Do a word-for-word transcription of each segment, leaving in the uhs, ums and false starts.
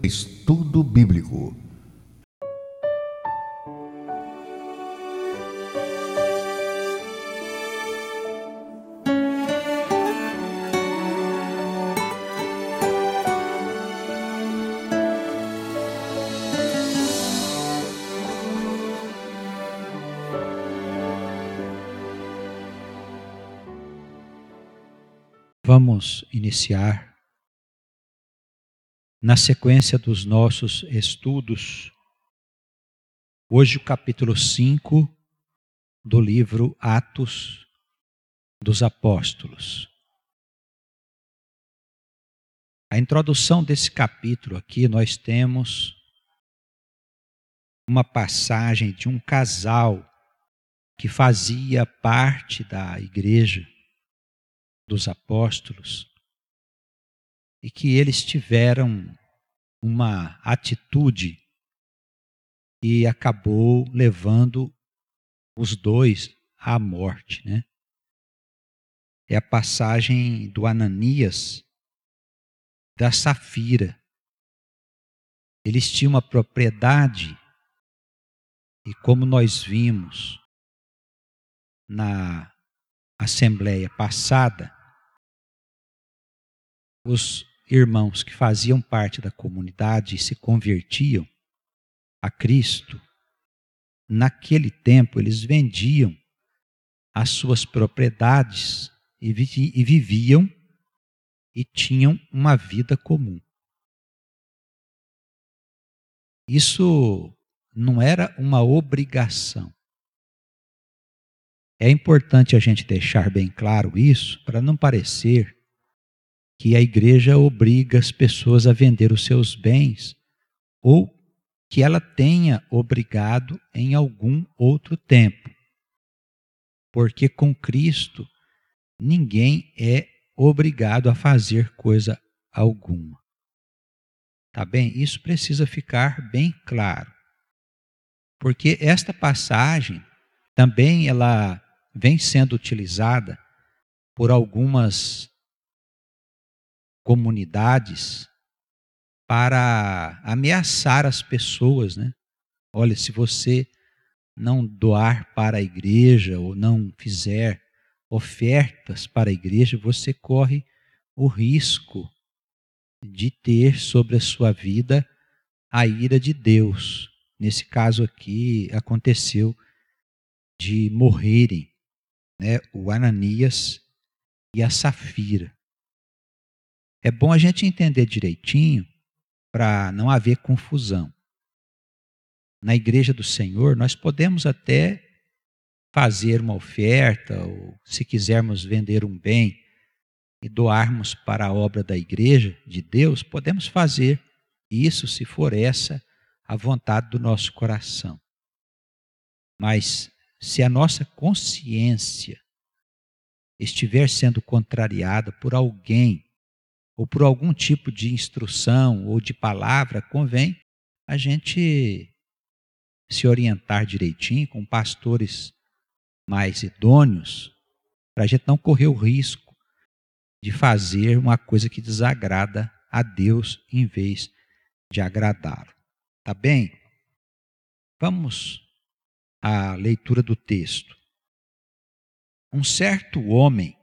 Estudo Bíblico. Vamos iniciar, na sequência dos nossos estudos, hoje o capítulo cinco do livro Atos dos Apóstolos. A introdução desse capítulo aqui, nós temos uma passagem de um casal que fazia parte da igreja dos apóstolos e que eles tiveram uma atitude que acabou levando os dois à morte, né? É a passagem do Ananias, da Safira. Eles tinham uma propriedade e, como nós vimos na assembleia passada, os irmãos que faziam parte da comunidade e se convertiam a Cristo, naquele tempo eles vendiam as suas propriedades e viviam e tinham uma vida comum. Isso não era uma obrigação. É importante a gente deixar bem claro isso, para não parecer que a igreja obriga as pessoas a vender os seus bens, ou que ela tenha obrigado em algum outro tempo. Porque com Cristo, ninguém é obrigado a fazer coisa alguma. Tá bem? Isso precisa ficar bem claro. Porque esta passagem, também ela vem sendo utilizada por algumas comunidades para ameaçar as pessoas, né? Olha, se você não doar para a igreja ou não fizer ofertas para a igreja, você corre o risco de ter sobre a sua vida a ira de Deus. Nesse caso aqui, aconteceu de morrerem, né, o Ananias e a Safira. É bom a gente entender direitinho para não haver confusão. Na igreja do Senhor, nós podemos até fazer uma oferta, ou se quisermos vender um bem e doarmos para a obra da igreja de Deus, podemos fazer isso se for essa a vontade do nosso coração. Mas se a nossa consciência estiver sendo contrariada por alguém, ou por algum tipo de instrução ou de palavra, convém a gente se orientar direitinho com pastores mais idôneos, para a gente não correr o risco de fazer uma coisa que desagrada a Deus em vez de agradá-lo. Tá bem? Vamos à leitura do texto. Um certo homem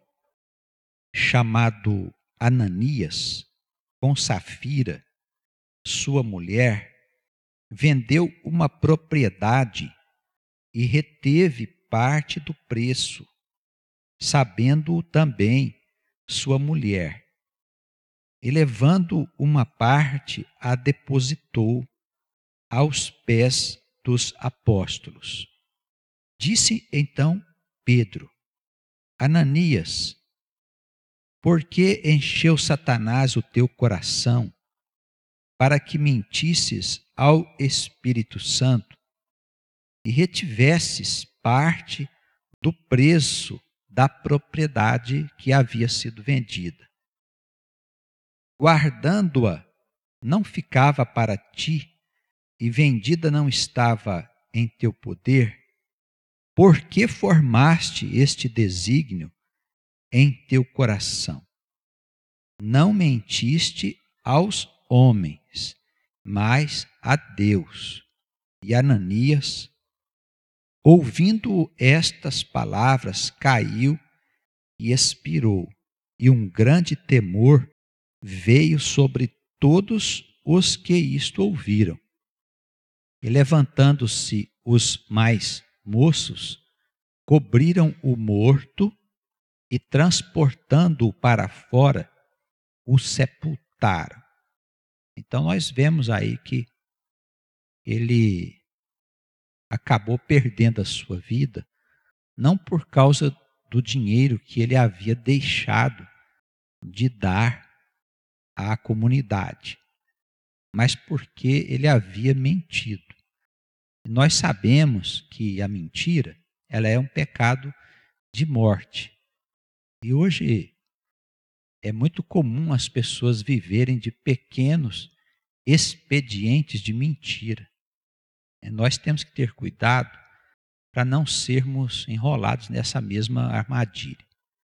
chamado Ananias, com Safira, sua mulher, vendeu uma propriedade e reteve parte do preço, sabendo-o também sua mulher. E levando uma parte, a depositou aos pés dos apóstolos. Disse então Pedro: Ananias, por que encheu Satanás o teu coração para que mentisses ao Espírito Santo e retivesses parte do preço da propriedade que havia sido vendida? Guardando-a, não ficava para ti, e vendida não estava em teu poder? Por que formaste este desígnio em teu coração? Não mentiste aos homens, mas a Deus. E Ananias, ouvindo estas palavras, caiu e expirou, e um grande temor veio sobre todos os que isto ouviram. E levantando-se os mais moços, cobriram o morto e, transportando-o para fora, o sepultaram. Então nós vemos aí que ele acabou perdendo a sua vida, não por causa do dinheiro que ele havia deixado de dar à comunidade, mas porque ele havia mentido. E nós sabemos que a mentira, ela é um pecado de morte. E hoje é muito comum as pessoas viverem de pequenos expedientes de mentira. E nós temos que ter cuidado para não sermos enrolados nessa mesma armadilha.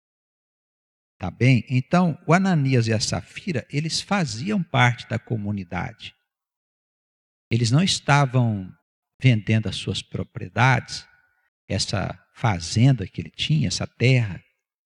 Tá bem? Então, o Ananias e a Safira, eles faziam parte da comunidade. Eles não estavam vendendo as suas propriedades, essa fazenda que ele tinha, essa terra,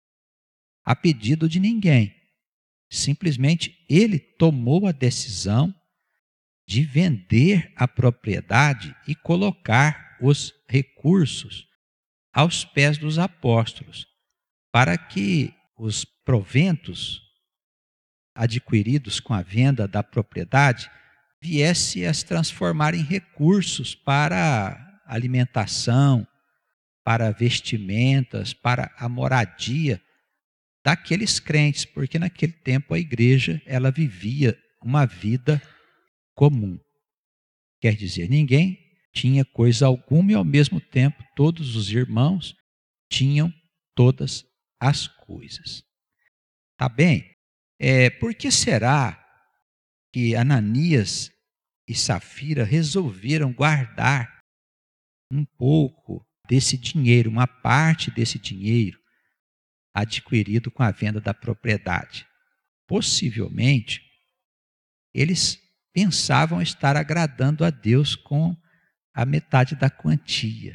a pedido de ninguém. Simplesmente ele tomou a decisão de vender a propriedade e colocar os recursos aos pés dos apóstolos, para que os proventos adquiridos com a venda da propriedade viesse a se transformar em recursos para alimentação, para vestimentas, para a moradia daqueles crentes, porque naquele tempo a igreja ela vivia uma vida comum. Quer dizer, ninguém tinha coisa alguma e ao mesmo tempo todos os irmãos tinham todas as coisas. Tá bem? É, por que será que Ananias e Safira resolveram guardar um pouco desse dinheiro, uma parte desse dinheiro adquirido com a venda da propriedade? Possivelmente, eles pensavam estar agradando a Deus com a metade da quantia.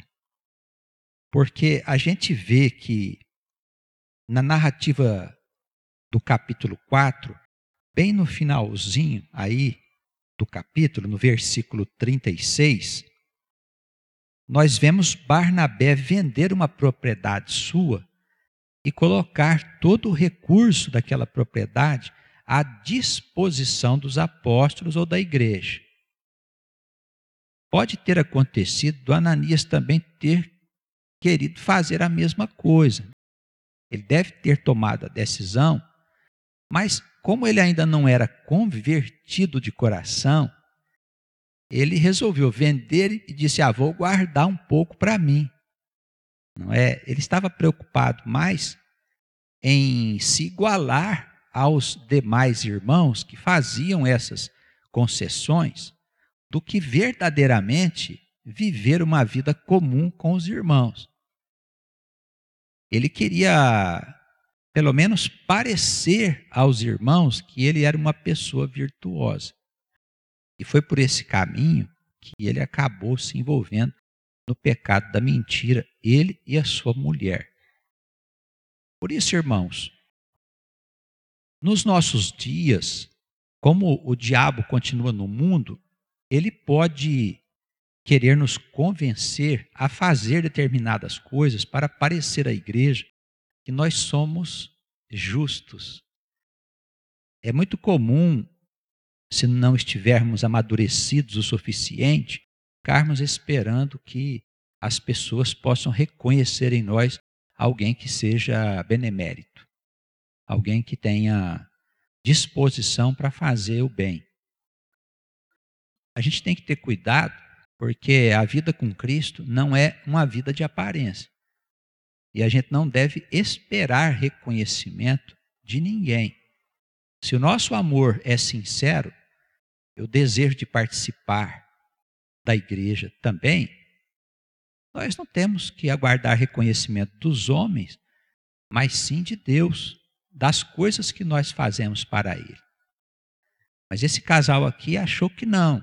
Porque a gente vê que na narrativa do capítulo quatro, bem no finalzinho aí do capítulo, no versículo trinta e seis, nós vemos Barnabé vender uma propriedade sua e colocar todo o recurso daquela propriedade à disposição dos apóstolos ou da igreja. Pode ter acontecido do Ananias também ter querido fazer a mesma coisa. Ele deve ter tomado a decisão, mas como ele ainda não era convertido de coração, ele resolveu vender e disse, ah, vou guardar um pouco para mim. Não é? Ele estava preocupado mais em se igualar aos demais irmãos que faziam essas concessões, do que verdadeiramente viver uma vida comum com os irmãos. Ele queria, pelo menos, parecer aos irmãos que ele era uma pessoa virtuosa. E foi por esse caminho que ele acabou se envolvendo no pecado da mentira, ele e a sua mulher. Por isso, irmãos, nos nossos dias, como o diabo continua no mundo, ele pode querer nos convencer a fazer determinadas coisas para parecer à igreja que nós somos justos. É muito comum, se não estivermos amadurecidos o suficiente, ficarmos esperando que as pessoas possam reconhecer em nós alguém que seja benemérito, alguém que tenha disposição para fazer o bem. A gente tem que ter cuidado, porque a vida com Cristo não é uma vida de aparência. E a gente não deve esperar reconhecimento de ninguém. Se o nosso amor é sincero, o desejo de participar da igreja também, nós não temos que aguardar reconhecimento dos homens, mas sim de Deus, das coisas que nós fazemos para Ele. Mas esse casal aqui achou que não.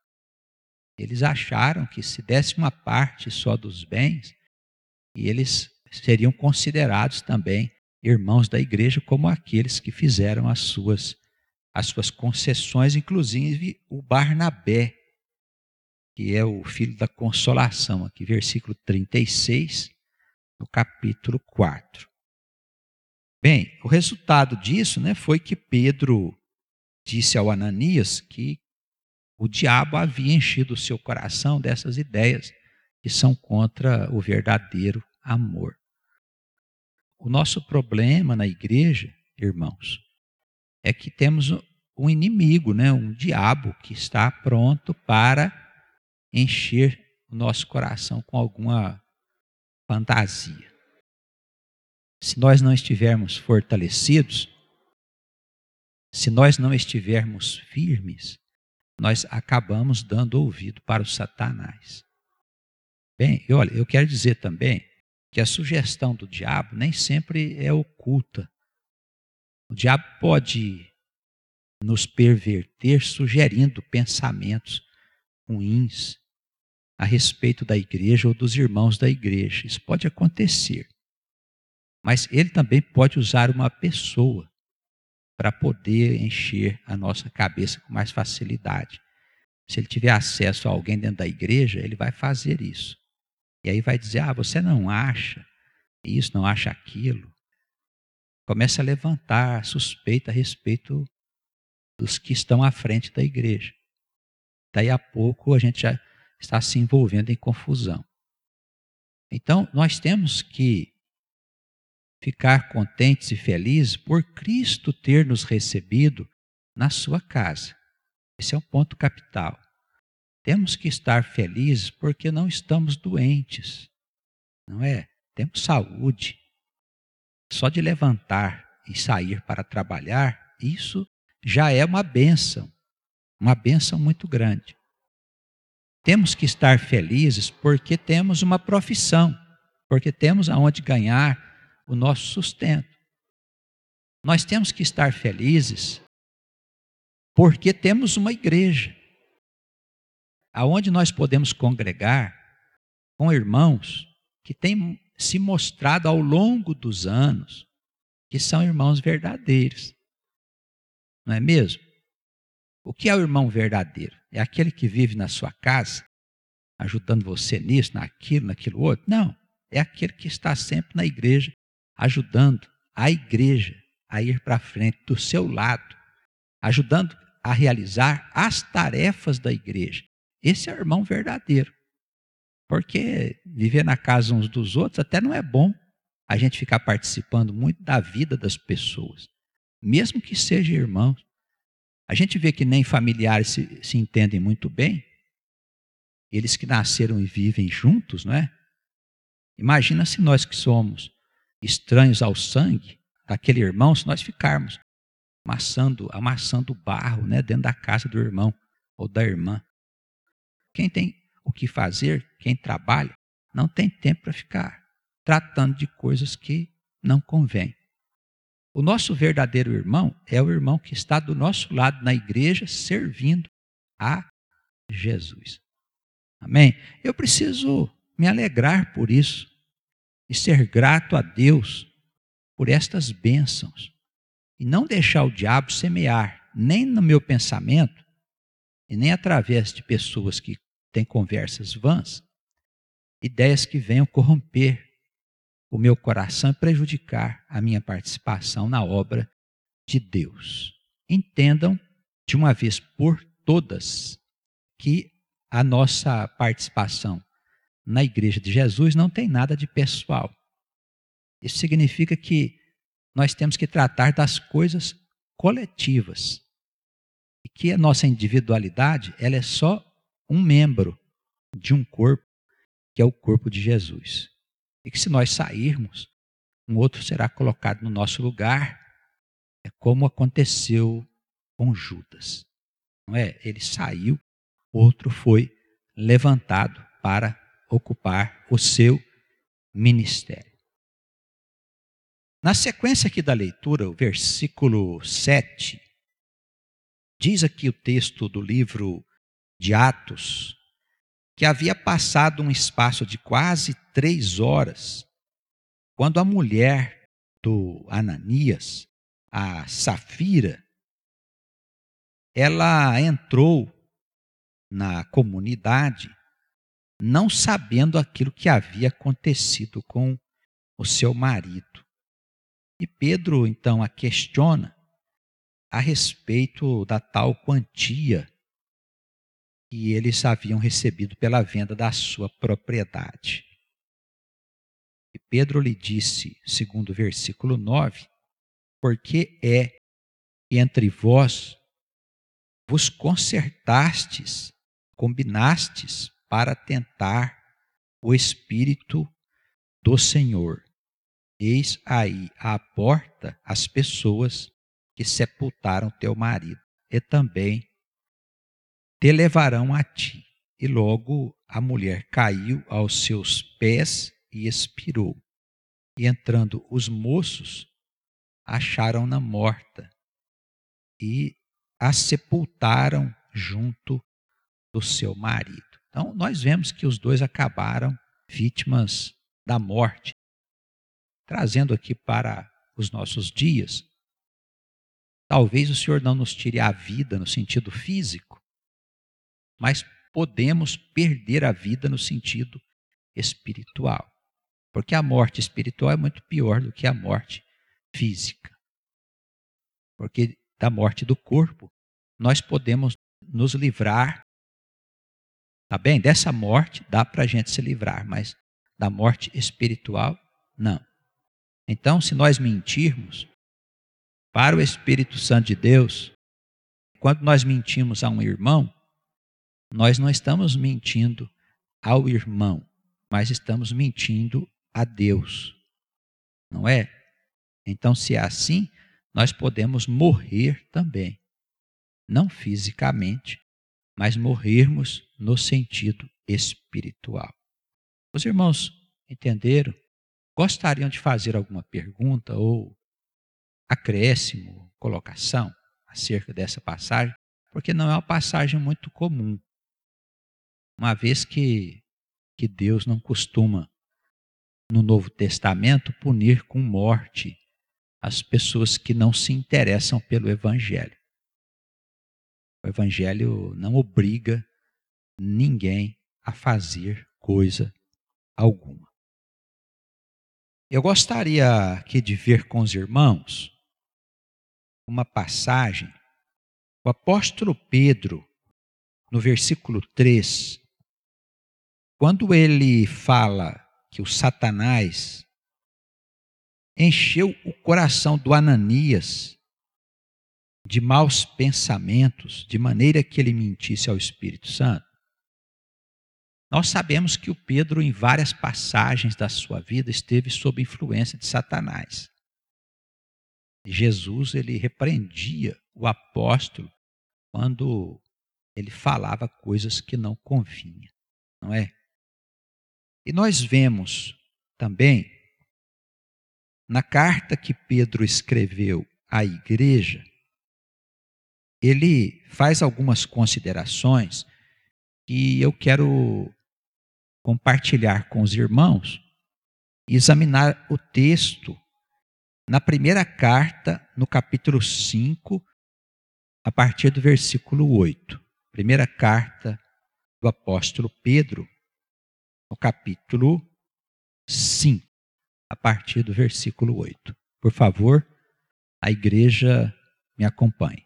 Eles acharam que se desse uma parte só dos bens, e eles seriam considerados também irmãos da igreja, como aqueles que fizeram as suas, as suas concessões, inclusive o Barnabé, que é o filho da consolação, aqui versículo trinta e seis, no capítulo quatro. Bem, o resultado disso, né, foi que Pedro disse ao Ananias que o diabo havia enchido o seu coração dessas ideias que são contra o verdadeiro amor. O nosso problema na igreja, irmãos, é que temos um inimigo, né, um diabo que está pronto para encher o nosso coração com alguma fantasia. Se nós não estivermos fortalecidos, se nós não estivermos firmes, nós acabamos dando ouvido para o Satanás. Bem, eu, olha, eu quero dizer também que a sugestão do diabo nem sempre é oculta. O diabo pode nos perverter sugerindo pensamentos ruins a respeito da igreja ou dos irmãos da igreja. Isso pode acontecer. Mas ele também pode usar uma pessoa para poder encher a nossa cabeça com mais facilidade. Se ele tiver acesso a alguém dentro da igreja, ele vai fazer isso. E aí vai dizer, ah, você não acha isso, não acha aquilo. Começa a levantar suspeita a respeito dos que estão à frente da igreja. Daí a pouco a gente já está se envolvendo em confusão. Então, nós temos que ficar contentes e felizes por Cristo ter nos recebido na sua casa. Esse é um ponto capital. Temos que estar felizes porque não estamos doentes, não é? Temos saúde. Só de levantar e sair para trabalhar, isso já é uma bênção, uma bênção muito grande. Temos que estar felizes porque temos uma profissão, porque temos aonde ganhar o nosso sustento. Nós temos que estar felizes porque temos uma igreja, aonde nós podemos congregar com irmãos que têm se mostrado ao longo dos anos que são irmãos verdadeiros. Não é mesmo? O que é o irmão verdadeiro? É aquele que vive na sua casa, ajudando você nisso, naquilo, naquilo outro? Não, é aquele que está sempre na igreja, ajudando a igreja a ir para frente do seu lado, ajudando a realizar as tarefas da igreja. Esse é o irmão verdadeiro. Porque viver na casa uns dos outros até não é bom a gente ficar participando muito da vida das pessoas, mesmo que sejam irmãos. A gente vê que nem familiares se, se entendem muito bem, eles que nasceram e vivem juntos, não é? Imagina se nós que somos estranhos ao sangue daquele irmão, se nós ficarmos amassando, amassando barro, né, dentro da casa do irmão ou da irmã. Quem tem o que fazer, quem trabalha, não tem tempo para ficar tratando de coisas que não convêm. O nosso verdadeiro irmão é o irmão que está do nosso lado na igreja, servindo a Jesus. Amém? Eu preciso me alegrar por isso e ser grato a Deus por estas bênçãos e não deixar o diabo semear nem no meu pensamento e nem através de pessoas que têm conversas vãs, ideias que venham corromper o meu coração e prejudicar a minha participação na obra de Deus. Entendam de uma vez por todas que a nossa participação na igreja de Jesus não tem nada de pessoal. Isso significa que nós temos que tratar das coisas coletivas e que a nossa individualidade ela é só um membro de um corpo, que é o corpo de Jesus. E que se nós sairmos, um outro será colocado no nosso lugar, é como aconteceu com Judas. Não é? Ele saiu, outro foi levantado para ocupar o seu ministério. Na sequência aqui da leitura, o versículo sete Diz aqui o texto do livro de Atos, que havia passado um espaço de quase três horas, quando a mulher do Ananias, a Safira, ela entrou na comunidade não sabendo aquilo que havia acontecido com o seu marido. E Pedro, então, a questiona a respeito da tal quantia que eles haviam recebido pela venda da sua propriedade. E Pedro lhe disse, segundo o versículo nove, porque é que entre vós vos concertastes, combinastes para tentar o Espírito do Senhor. Eis aí à porta as pessoas que sepultaram teu marido, e também te levarão a ti. E logo a mulher caiu aos seus pés e expirou. E entrando os moços, acharam-na morta e a sepultaram junto do seu marido. Então, nós vemos que os dois acabaram vítimas da morte. Trazendo aqui para os nossos dias, talvez o Senhor não nos tire a vida no sentido físico, mas podemos perder a vida no sentido espiritual. Porque a morte espiritual é muito pior do que a morte física. Porque da morte do corpo, nós podemos nos livrar, tá bem? Dessa morte dá para a gente se livrar, mas da morte espiritual, não. Então, se nós mentirmos para o Espírito Santo de Deus, quando nós mentimos a um irmão, nós não estamos mentindo ao irmão, mas estamos mentindo a Deus, não é? Então, se é assim, nós podemos morrer também, não fisicamente, mas morrermos no sentido espiritual. Os irmãos entenderam? Gostariam de fazer alguma pergunta ou acréscimo, colocação acerca dessa passagem? Porque não é uma passagem muito comum, uma vez que, que Deus não costuma, no Novo Testamento, punir com morte as pessoas que não se interessam pelo Evangelho. O Evangelho não obriga ninguém a fazer coisa alguma. Eu gostaria aqui de ver com os irmãos uma passagem. O apóstolo Pedro, no versículo três, quando ele fala que o Satanás encheu o coração do Ananias de maus pensamentos, de maneira que ele mentisse ao Espírito Santo, nós sabemos que o Pedro, em várias passagens da sua vida, esteve sob influência de Satanás. Jesus, ele repreendia o apóstolo quando ele falava coisas que não convinha, não é? E nós vemos também, na carta que Pedro escreveu à igreja, ele faz algumas considerações que eu quero compartilhar com os irmãos e examinar o texto na primeira carta, no capítulo cinco, a partir do versículo oito. Primeira carta do apóstolo Pedro, no capítulo cinco, a partir do versículo oito. Por favor, a igreja me acompanhe.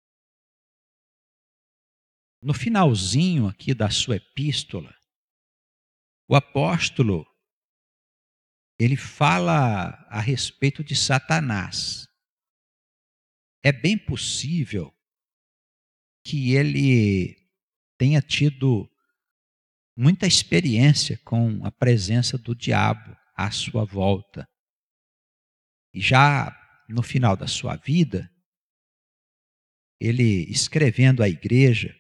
No finalzinho aqui da sua epístola, o apóstolo, ele fala a respeito de Satanás. É bem possível que ele tenha tido muita experiência com a presença do diabo à sua volta. E já no final da sua vida, ele escrevendo à igreja,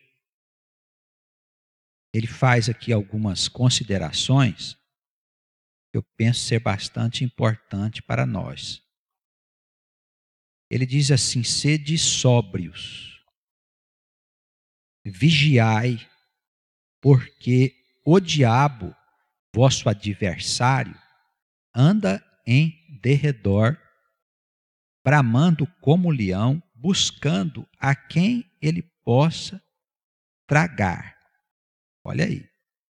ele faz aqui algumas considerações que eu penso ser bastante importante para nós. Ele diz assim: sede sóbrios, vigiai, porque o diabo, vosso adversário, anda em derredor, bramando como leão, buscando a quem ele possa tragar. Olha aí.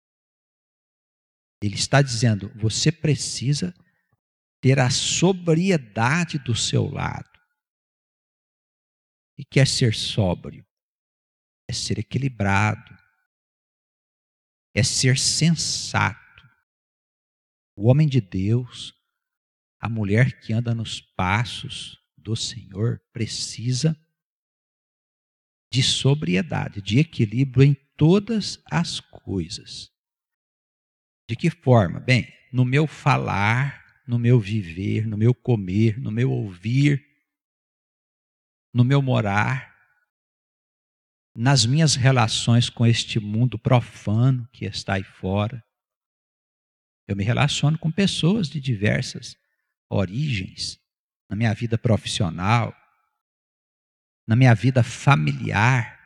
Ele está dizendo, você precisa ter a sobriedade do seu lado. E quer ser sóbrio? É ser equilibrado. É ser sensato. O homem de Deus, a mulher que anda nos passos do Senhor, precisa de sobriedade, de equilíbrio em todas as coisas. De que forma? Bem, no meu falar, no meu viver, no meu comer, no meu ouvir, no meu morar, nas minhas relações com este mundo profano que está aí fora. Eu me relaciono com pessoas de diversas origens, na minha vida profissional, na minha vida familiar.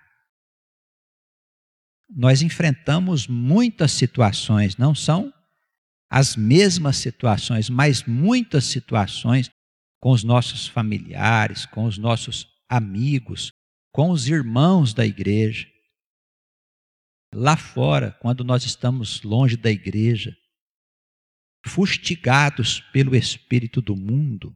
Nós enfrentamos muitas situações, não são as mesmas situações, mas muitas situações com os nossos familiares, com os nossos amigos, com os irmãos da igreja. Lá fora, quando nós estamos longe da igreja, fustigados pelo espírito do mundo,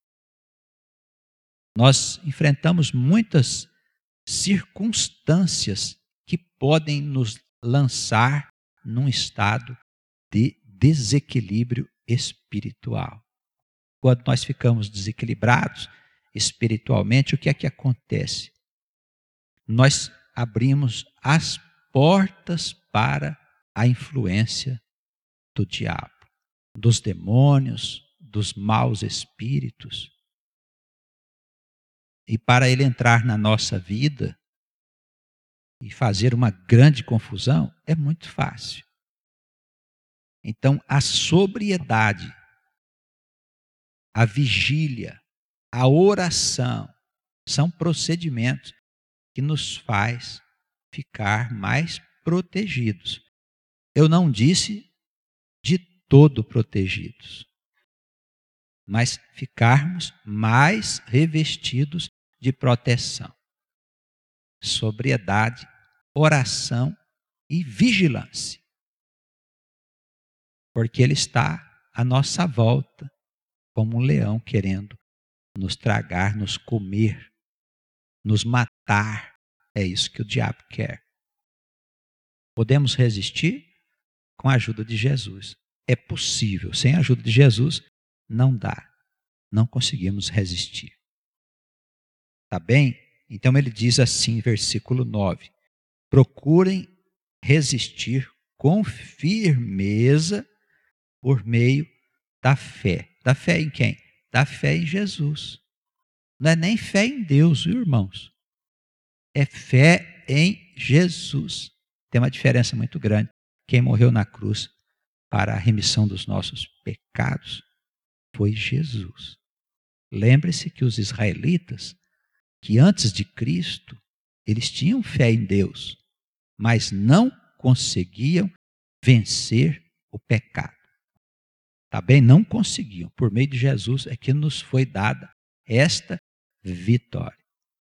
nós enfrentamos muitas circunstâncias que podem nos lançar num estado de desequilíbrio espiritual. Quando nós ficamos desequilibrados espiritualmente, o que é que acontece? Nós abrimos as portas para a influência do diabo, dos demônios, dos maus espíritos. E para ele entrar na nossa vida e fazer uma grande confusão, é muito fácil. Então, a sobriedade, a vigília, a oração, são procedimentos que nos faz ficar mais protegidos. Eu não disse de todo protegidos, mas ficarmos mais revestidos de proteção, sobriedade, oração e vigilância. Porque ele está à nossa volta, como um leão querendo nos tragar, nos comer, nos matar. É isso que o diabo quer. Podemos resistir com a ajuda de Jesus. É possível. Sem a ajuda de Jesus, não dá. Não conseguimos resistir. Tá bem? Então ele diz assim, versículo nove. Procurem resistir com firmeza por meio da fé. Da fé em quem? Da fé em Jesus. Não é nem fé em Deus, viu, irmãos? É fé em Jesus. Tem uma diferença muito grande. Quem morreu na cruz para a remissão dos nossos pecados foi Jesus. Lembre-se que os israelitas, que antes de Cristo, eles tinham fé em Deus, mas não conseguiam vencer o pecado. Tá bem? Não conseguiam. Por meio de Jesus é que nos foi dada esta vitória.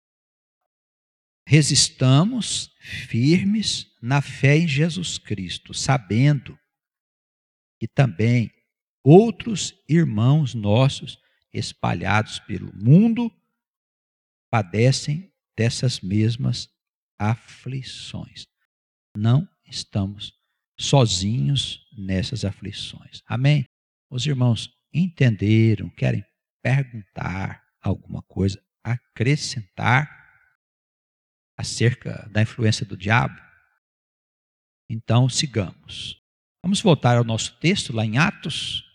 Resistamos firmes na fé em Jesus Cristo, sabendo que também outros irmãos nossos espalhados pelo mundo padecem dessas mesmas aflições. Não estamos sozinhos nessas aflições. Amém? Os irmãos entenderam, querem perguntar alguma coisa, acrescentar acerca da influência do diabo? Então, sigamos. Vamos voltar ao nosso texto, lá em Atos.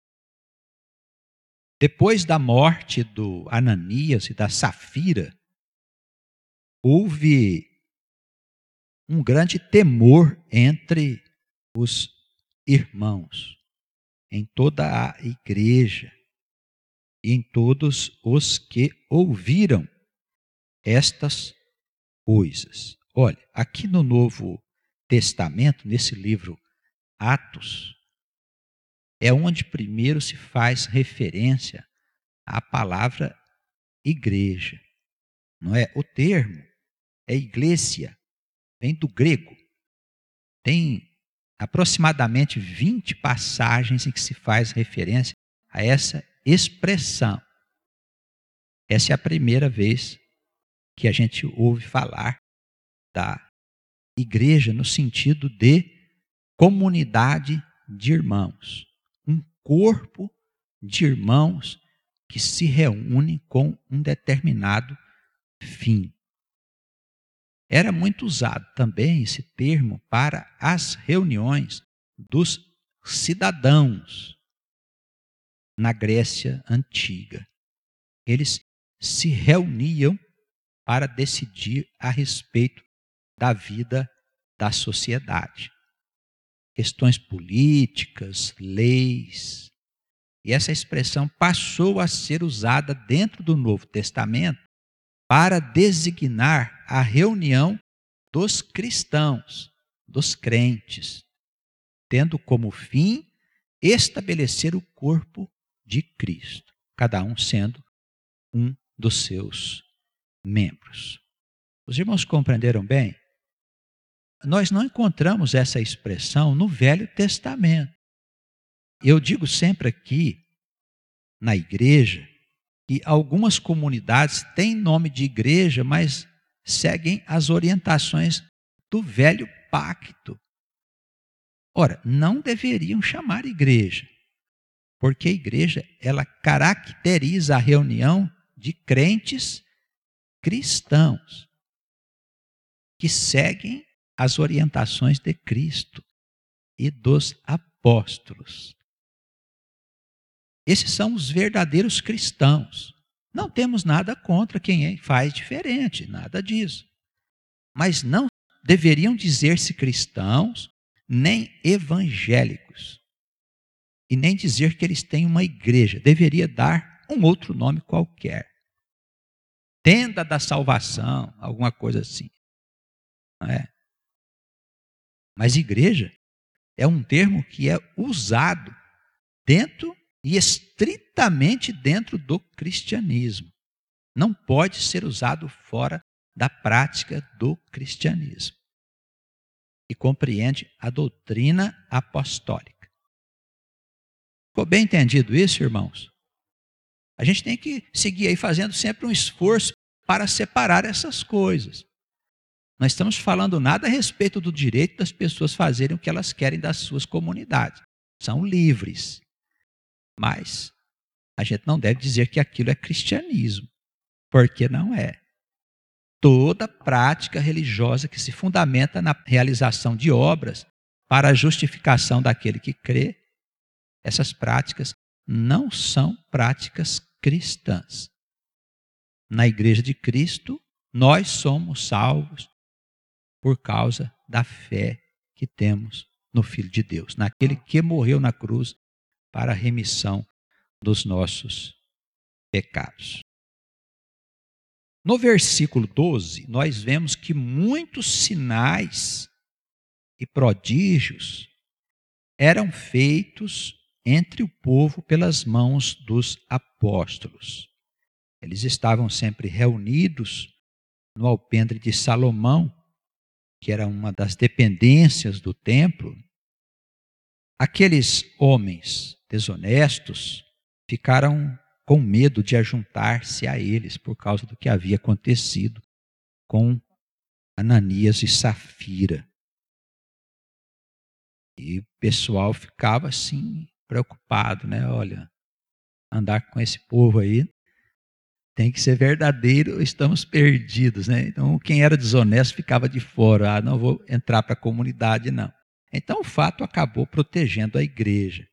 Depois da morte do Ananias e da Safira, houve um grande temor entre os irmãos, em toda a igreja e em todos os que ouviram estas coisas. Olha, aqui no Novo Testamento, nesse livro Atos, é onde primeiro se faz referência à palavra igreja. Não é? O termo é iglesia, vem do grego. Tem aproximadamente vinte passagens em que se faz referência a essa expressão. Essa é a primeira vez que a gente ouve falar da igreja no sentido de comunidade de irmãos. Um corpo de irmãos que se reúne com um determinado fim. Era muito usado também esse termo para as reuniões dos cidadãos na Grécia Antiga. Eles se reuniam para decidir a respeito da vida da sociedade. Questões políticas, leis. E essa expressão passou a ser usada dentro do Novo Testamento para designar a reunião dos cristãos, dos crentes, tendo como fim estabelecer o corpo de Cristo, cada um sendo um dos seus membros. Os irmãos compreenderam bem? Nós não encontramos essa expressão no Velho Testamento. Eu digo sempre aqui, na igreja, que algumas comunidades têm nome de igreja, mas seguem as orientações do Velho Pacto. Ora, não deveriam chamar igreja, porque a igreja, ela caracteriza a reunião de crentes cristãos que seguem as orientações de Cristo e dos apóstolos. Esses são os verdadeiros cristãos. Não temos nada contra quem faz diferente, nada disso. Mas não deveriam dizer-se cristãos, nem evangélicos. E nem dizer que eles têm uma igreja. Deveria dar um outro nome qualquer. Tenda da salvação, alguma coisa assim. Não é? Mas igreja é um termo que é usado dentro e estritamente dentro do cristianismo. Não pode ser usado fora da prática do cristianismo. E compreende a doutrina apostólica. Ficou bem entendido isso, irmãos? A gente tem que seguir aí fazendo sempre um esforço para separar essas coisas. Não estamos falando nada a respeito do direito das pessoas fazerem o que elas querem das suas comunidades. São livres. Mas a gente não deve dizer que aquilo é cristianismo, porque não é. Toda prática religiosa que se fundamenta na realização de obras para a justificação daquele que crê, essas práticas não são práticas cristãs. Na Igreja de Cristo, nós somos salvos por causa da fé que temos no Filho de Deus, naquele que morreu na cruz para a remissão dos nossos pecados. No versículo doze, nós vemos que muitos sinais e prodígios eram feitos entre o povo pelas mãos dos apóstolos. Eles estavam sempre reunidos no alpendre de Salomão, que era uma das dependências do templo. Aqueles homens desonestos ficaram com medo de ajuntar-se a eles por causa do que havia acontecido com Ananias e Safira. E o pessoal ficava assim, preocupado, né? Olha, andar com esse povo aí tem que ser verdadeiro, estamos perdidos, né? Então, quem era desonesto ficava de fora. Ah, não vou entrar para a comunidade, não. Então, o fato acabou protegendo a igreja.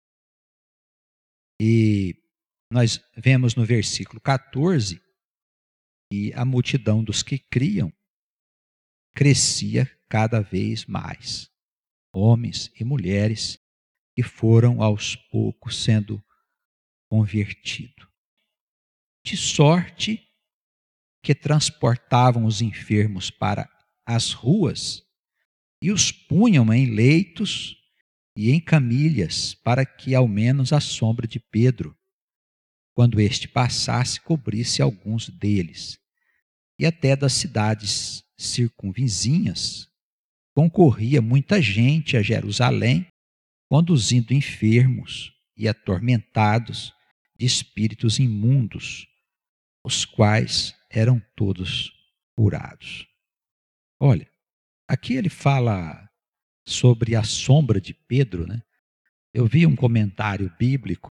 E nós vemos no versículo catorze que a multidão dos que criam crescia cada vez mais. Homens e mulheres que foram aos poucos sendo convertidos. De sorte que transportavam os enfermos para as ruas e os punham em leitos e em camilhas, para que ao menos a sombra de Pedro, quando este passasse, cobrisse alguns deles. E até das cidades circunvizinhas concorria muita gente a Jerusalém, conduzindo enfermos e atormentados de espíritos imundos, os quais eram todos curados. Olha, aqui ele fala sobre a sombra de Pedro, né? Eu vi um comentário bíblico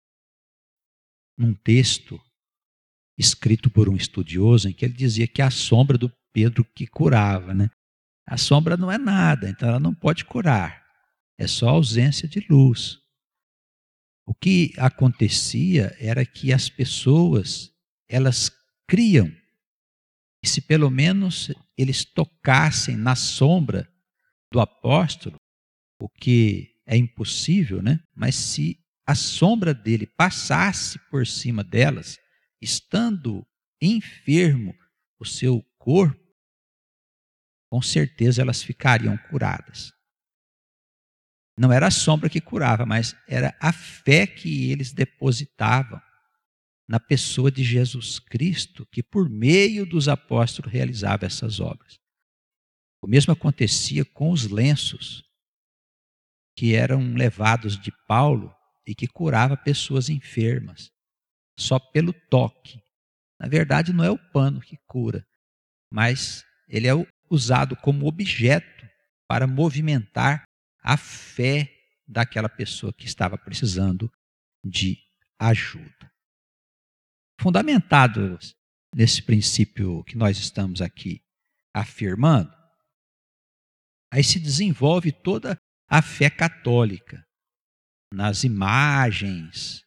num texto escrito por um estudioso em que ele dizia que a sombra do Pedro que curava, né? A sombra não é nada, então ela não pode curar. É só ausência de luz. O que acontecia era que as pessoas, elas criam, e se pelo menos eles tocassem na sombra do apóstolo, o que é impossível, né? Mas se a sombra dele passasse por cima delas, estando enfermo o seu corpo, com certeza elas ficariam curadas. Não era a sombra que curava, mas era a fé que eles depositavam na pessoa de Jesus Cristo, que por meio dos apóstolos realizava essas obras. O mesmo acontecia com os lenços que eram levados de Paulo e que curava pessoas enfermas, só pelo toque. Na verdade, não é o pano que cura, mas ele é usado como objeto para movimentar a fé daquela pessoa que estava precisando de ajuda. Fundamentado nesse princípio que nós estamos aqui afirmando, aí se desenvolve toda a fé católica, nas imagens,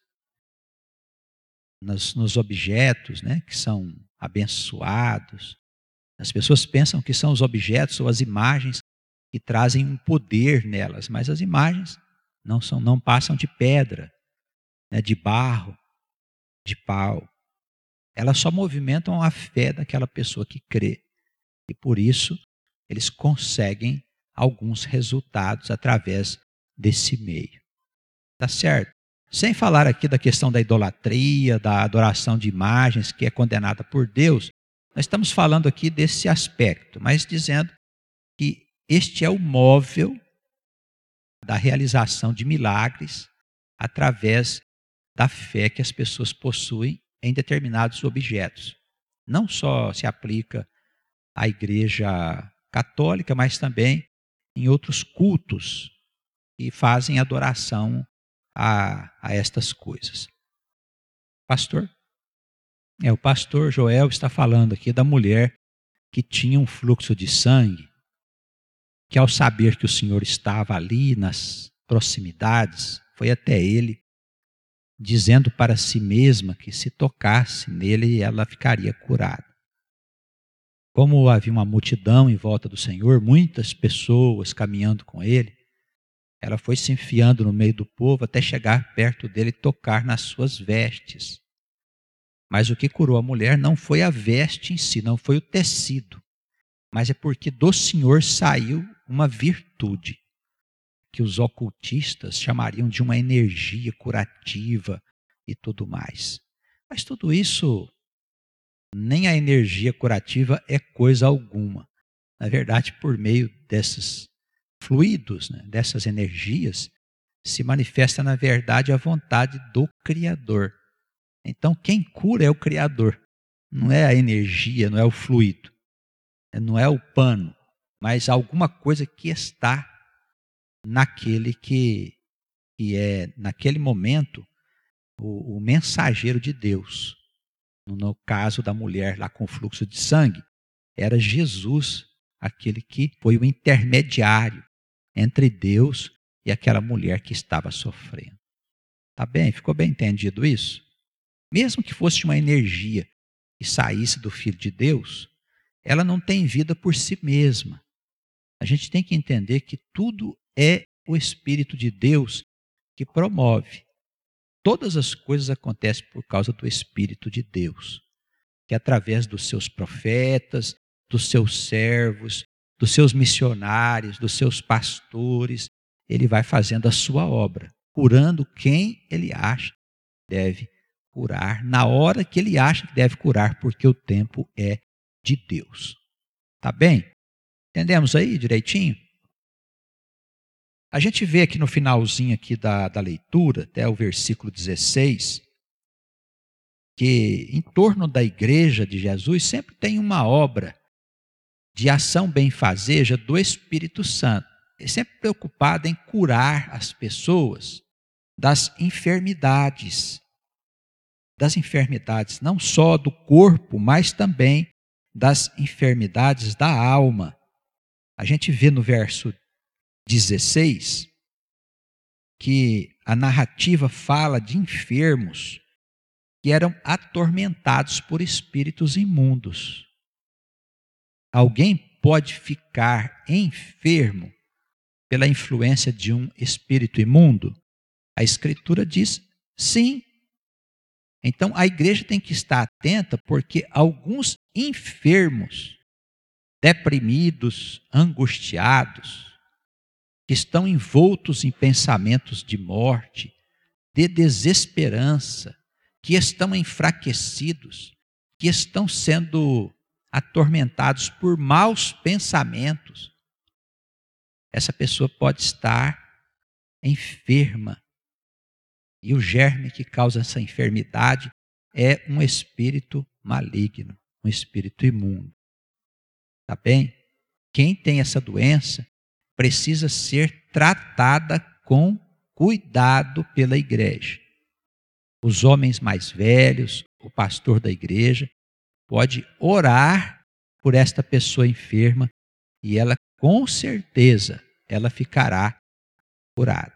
nos, nos objetos, né, que são abençoados. As pessoas pensam que são os objetos ou as imagens que trazem um poder nelas, mas as imagens não, são, não passam de pedra, né, de barro, de pau. Elas só movimentam a fé daquela pessoa que crê. E por isso eles conseguem alguns resultados através desse meio. Tá certo? Sem falar aqui da questão da idolatria, da adoração de imagens, que é condenada por Deus, nós estamos falando aqui desse aspecto, mas dizendo que este é o móvel da realização de milagres através da fé que as pessoas possuem em determinados objetos. Não só se aplica à Igreja Católica, mas também em outros cultos que fazem adoração a, a estas coisas. Pastor? É, o pastor Joel está falando aqui da mulher que tinha um fluxo de sangue, que ao saber que o Senhor estava ali nas proximidades, foi até ele, dizendo para si mesma que se tocasse nele, ela ficaria curada. Como havia uma multidão em volta do Senhor, muitas pessoas caminhando com ele, ela foi se enfiando no meio do povo até chegar perto dele e tocar nas suas vestes. Mas o que curou a mulher não foi a veste em si, não foi o tecido, mas é porque do Senhor saiu uma virtude, que os ocultistas chamariam de uma energia curativa e tudo mais. Mas tudo isso, nem a energia curativa é coisa alguma. Na verdade, por meio desses fluidos, né, dessas energias, se manifesta na verdade a vontade do Criador. Então quem cura é o Criador, não é a energia, não é o fluido, não é o pano, mas alguma coisa que está naquele que, que é, naquele momento, o, o mensageiro de Deus. No caso da mulher lá com fluxo de sangue, era Jesus, aquele que foi o intermediário entre Deus e aquela mulher que estava sofrendo. Tá bem? Ficou bem entendido isso? Mesmo que fosse uma energia que saísse do Filho de Deus, ela não tem vida por si mesma. A gente tem que entender que tudo é o Espírito de Deus que promove. Todas as coisas acontecem por causa do Espírito de Deus, que através dos seus profetas, dos seus servos, dos seus missionários, dos seus pastores. Ele vai fazendo a sua obra, curando quem ele acha que deve curar, na hora que ele acha que deve curar, porque o tempo é de Deus. Tá bem? Entendemos aí direitinho? A gente vê aqui no finalzinho aqui da, da leitura, até o versículo dezesseis, que em torno da igreja de Jesus sempre tem uma obra de ação benfazeja do Espírito Santo. Ele é sempre preocupado em curar as pessoas das enfermidades, das enfermidades não só do corpo, mas também das enfermidades da alma. A gente vê no verso dezesseis que a narrativa fala de enfermos que eram atormentados por espíritos imundos. Alguém pode ficar enfermo pela influência de um espírito imundo? A Escritura diz sim. Então a igreja tem que estar atenta, porque alguns enfermos, deprimidos, angustiados, que estão envoltos em pensamentos de morte, de desesperança, que estão enfraquecidos, que estão sendo atormentados por maus pensamentos, essa pessoa pode estar enferma. E o germe que causa essa enfermidade é um espírito maligno, um espírito imundo. Tá bem? Quem tem essa doença precisa ser tratada com cuidado pela igreja. Os homens mais velhos, o pastor da igreja, pode orar por esta pessoa enferma e ela, com certeza, ela ficará curada.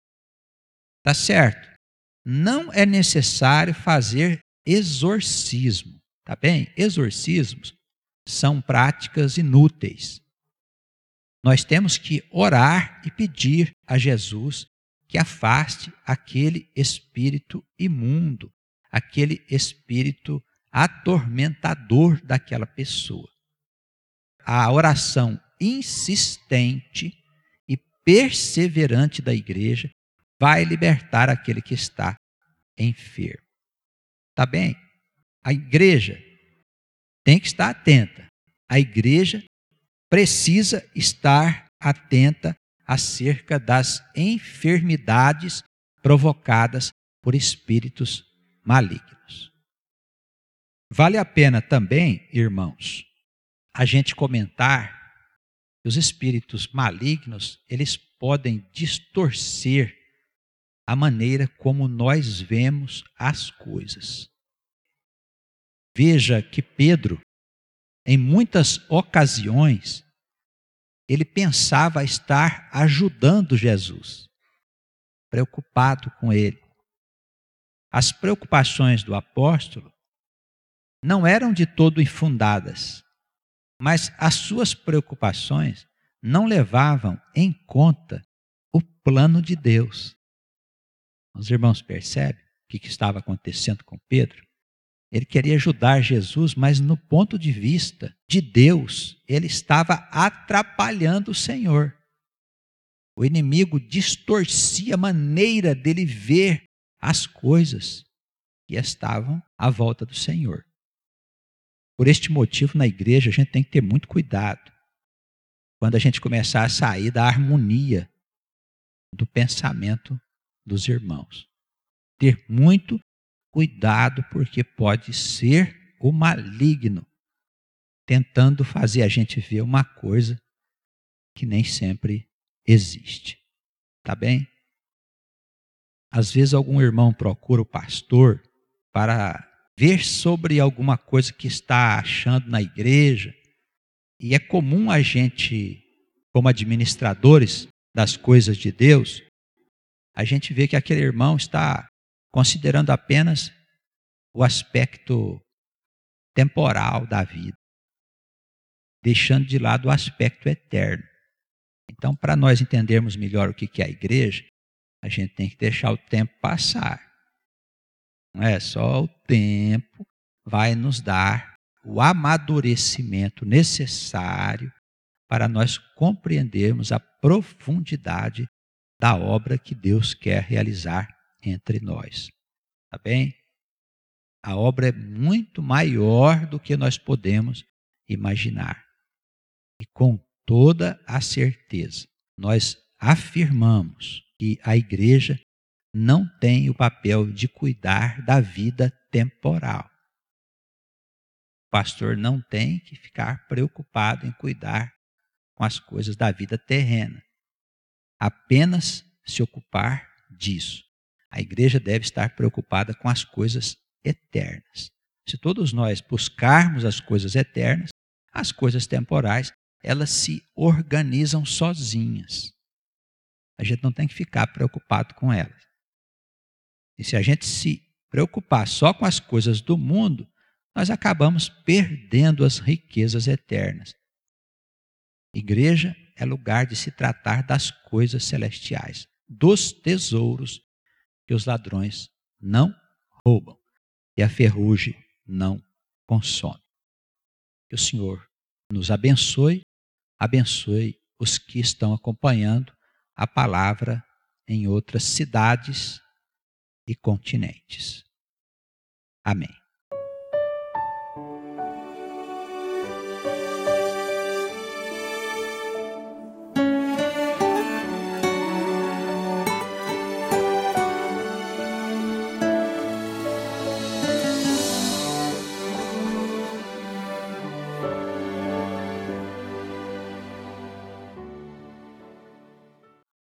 Tá certo? Não é necessário fazer exorcismo, tá bem? Exorcismos são práticas inúteis. Nós temos que orar e pedir a Jesus que afaste aquele espírito imundo, aquele espírito atormentador daquela pessoa. A oração insistente e perseverante da igreja vai libertar aquele que está enfermo. Tá bem? A igreja tem que estar atenta. A igreja precisa estar atenta acerca das enfermidades provocadas por espíritos malignos. Vale a pena também, irmãos, a gente comentar que os espíritos malignos, eles podem distorcer a maneira como nós vemos as coisas. Veja que Pedro, em muitas ocasiões, ele pensava estar ajudando Jesus, preocupado com ele. As preocupações do apóstolo não eram de todo infundadas, mas as suas preocupações não levavam em conta o plano de Deus. Os irmãos percebem o que estava acontecendo com Pedro? Ele queria ajudar Jesus, mas no ponto de vista de Deus, ele estava atrapalhando o Senhor. O inimigo distorcia a maneira dele ver as coisas que estavam à volta do Senhor. Por este motivo, na igreja, a gente tem que ter muito cuidado quando a gente começar a sair da harmonia do pensamento dos irmãos. Ter muito cuidado, porque pode ser o maligno tentando fazer a gente ver uma coisa que nem sempre existe. Tá bem? Às vezes algum irmão procura o pastor para ver sobre alguma coisa que está achando na igreja, e é comum a gente, como administradores das coisas de Deus, a gente vê que aquele irmão está considerando apenas o aspecto temporal da vida, deixando de lado o aspecto eterno. Então, para nós entendermos melhor o que é a igreja, a gente tem que deixar o tempo passar. Não é só o tempo vai nos dar o amadurecimento necessário para nós compreendermos a profundidade da obra que Deus quer realizar entre nós. Tá bem? A obra é muito maior do que nós podemos imaginar. E com toda a certeza, nós afirmamos que a igreja não tem o papel de cuidar da vida temporal. O pastor não tem que ficar preocupado em cuidar com as coisas da vida terrena. Apenas se ocupar disso. A igreja deve estar preocupada com as coisas eternas. Se todos nós buscarmos as coisas eternas, as coisas temporais, elas se organizam sozinhas. A gente não tem que ficar preocupado com elas. E se a gente se preocupar só com as coisas do mundo, nós acabamos perdendo as riquezas eternas. Igreja é lugar de se tratar das coisas celestiais, dos tesouros que os ladrões não roubam e a ferrugem não consome. Que o Senhor nos abençoe, abençoe os que estão acompanhando a palavra em outras cidades e continentes. Amém.